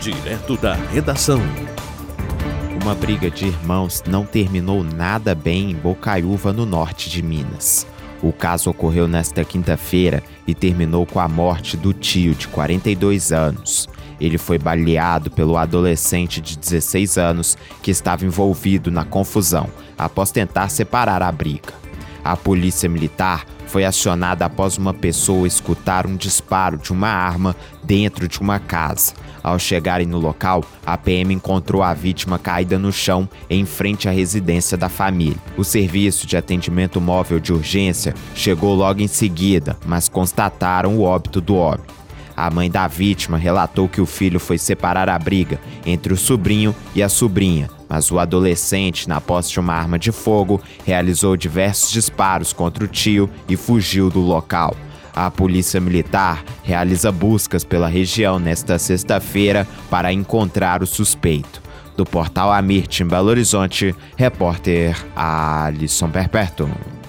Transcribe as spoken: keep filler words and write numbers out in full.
Direto da redação. Uma briga de irmãos não terminou nada bem em Bocaiúva, no norte de Minas. O caso ocorreu nesta quinta-feira e terminou com a morte do tio, de quarenta e dois anos. Ele foi baleado pelo adolescente de dezesseis anos que estava envolvido na confusão, após tentar separar a briga. A polícia militar foi acionada após uma pessoa escutar um disparo de uma arma dentro de uma casa. Ao chegarem no local, a P M encontrou a vítima caída no chão em frente à residência da família. O serviço de atendimento móvel de urgência chegou logo em seguida, mas constataram o óbito do homem. A mãe da vítima relatou que o filho foi separar a briga entre o sobrinho e a sobrinha, mas o adolescente, na posse de uma arma de fogo, realizou diversos disparos contra o tio e fugiu do local. A polícia militar realiza buscas pela região nesta sexta-feira para encontrar o suspeito. Do portal Amirte, em Belo Horizonte, repórter Alisson Perperto.